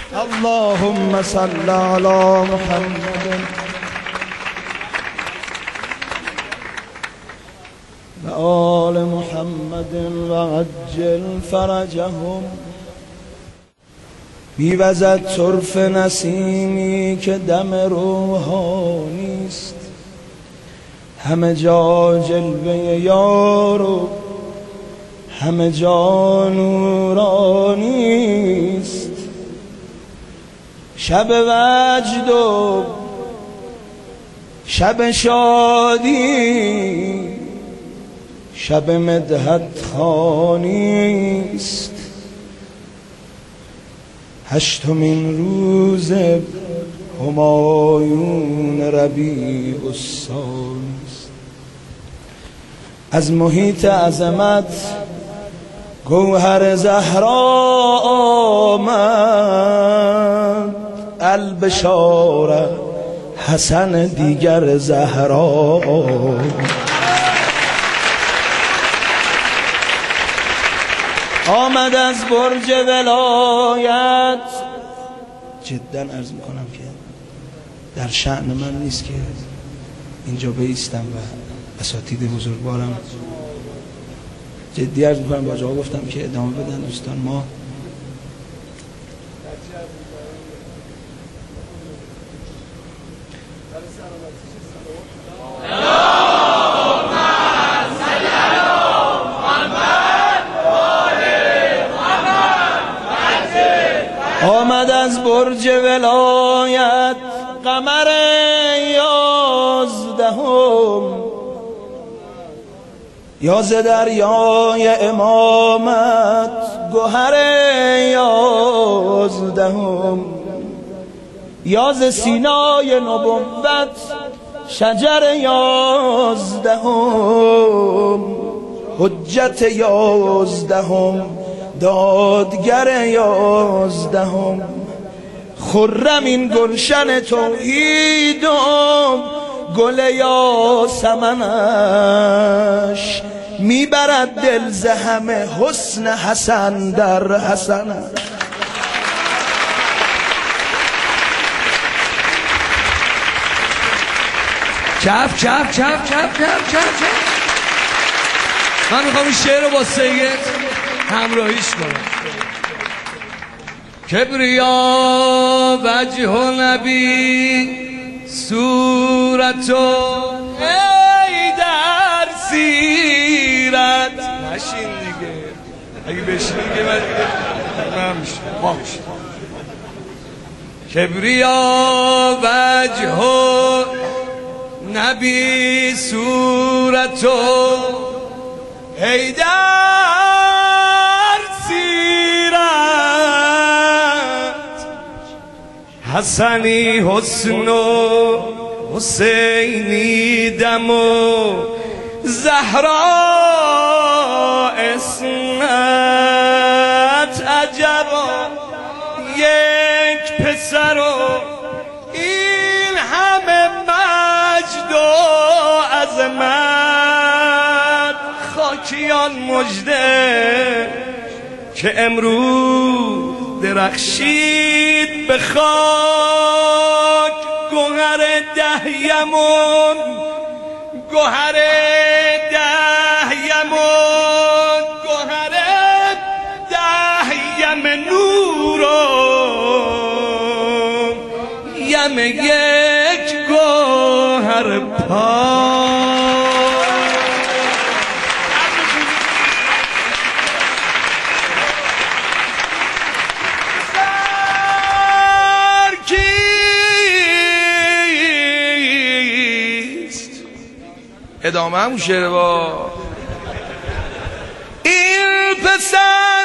اللهم صل على محمد و آل محمد و عجل فرجهم. میوزد طرف نسیمی که دم روحانیست، همه جا جلوه یار و همه جا نورانیست. شب وجد و شب شادی، شب مدحت خوانیست. هشتمین روز همایون ربیع الثانیست. از محیط عظمت گوهر زهرا آمد، البشاره حسن دیگر زهرا. آمد از برج ولایت. جدا عرض میکنم که در شأن من نیست که اینجا بایستم و اساتید بزرگوارم، جدی عرض میکنم، با جا گفتم که ادامه بدن دوستان. ما آمد از برج ولایت قمر 11، یا ز دریای امامت گوهر 11، یا ز سینای نبوت شجر 11، حجت 11، دادگر 11، خرم این گلشن توحیدم، گل یاسمنش میبرد دل ز همه حسن حسن در حسنش. چپ چپ چپ چپ چپ چپ. من میخوام این شعر رو با سید همراهیش کنم. کبریا وجه و نبی صورتو ای در سیرت. نشین دیگه، اگه بشین دیگه من دیگه ما میشه. کبریا وجه و نبی صورتو ای در حسنی حسن و حسینی دم و زهرا اسمت. عجبا یک پسر و این همه مجد و عظمت. خاکیان مژده که امروز درخشید به خاک گوهر 10 یمن، گوهر 10 یمن، گوهر 10 یم نور و یم یک گوهر پاک. ادامه همون شعر با این پسر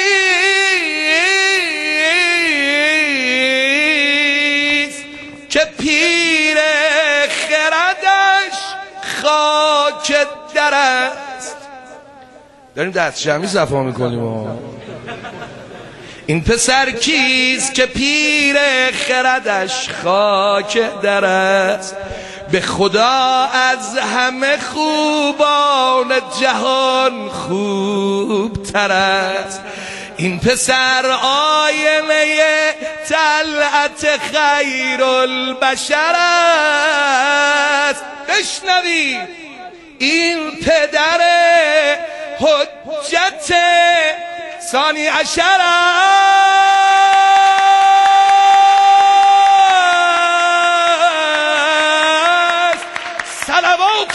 کیست که پیر خردش خاک در است. داریم دست جمعی صفا میکنیم. این پسر کیست که پیر خردش خاک در است. به خدا از همه خوبان جهان خوب تر است. این پسر آینه صورت خیر البشر است. بشنوید این پدر حجت ثانی عشر است. صلوات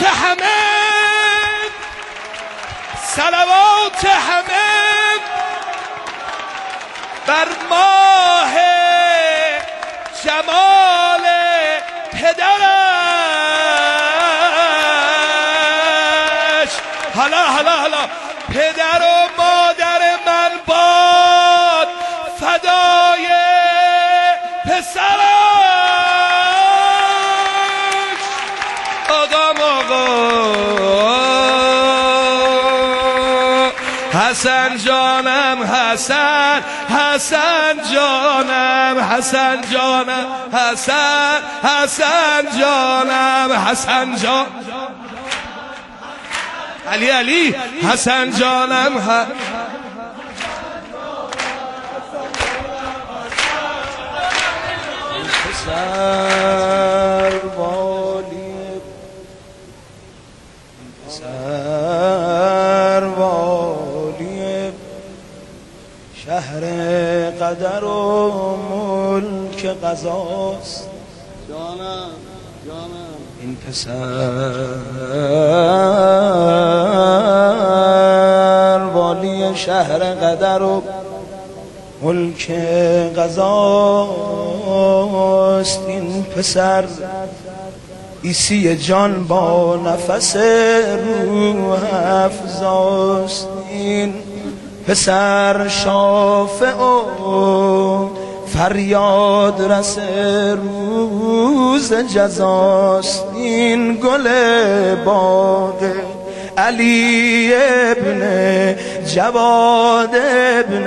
همه بر ماه جمال پدرش. حالا پدر و مادر من باد فدای پسرش. آقا حسن جانم، حسن جانم، حسن جانم، حسن جان علی حسن جانم. سروالی شهر قدر و ملک قضاست. جانم این پسر والی شهر قدر و ملک قضاست. این پسر عیسی جان با نفس روح افزاست. این پسر شافع و فریاد رس روز جزاست. این گل باغ علی ابن جواد ابن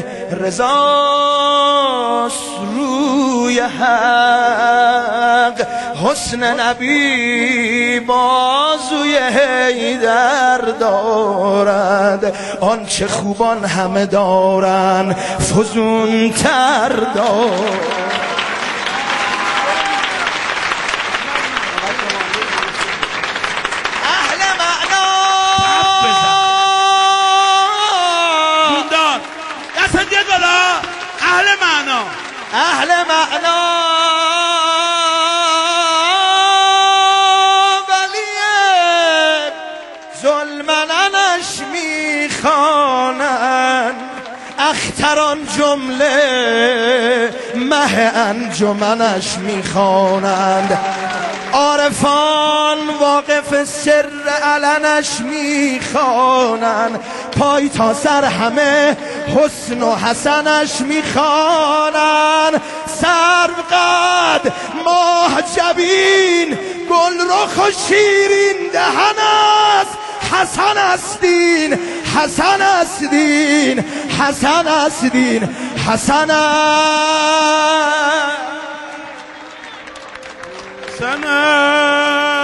رضاست. روی حق حسن نبی بازوی حیدر دارد. آنچه خوبان همه دارن فزون تر دارد. اهل معنا ولی ظلمننش میخوانند. اختران جمله مه انجمنش میخوانند. عارفان واقف سر علنش میخوانند. پای تا سر همه حسن و حسنش میخوانند. سرو قد ماه جبین گل رخ و شیرین دهن است. حسن است دین، حسن است دین، حسن است دین، حسن است.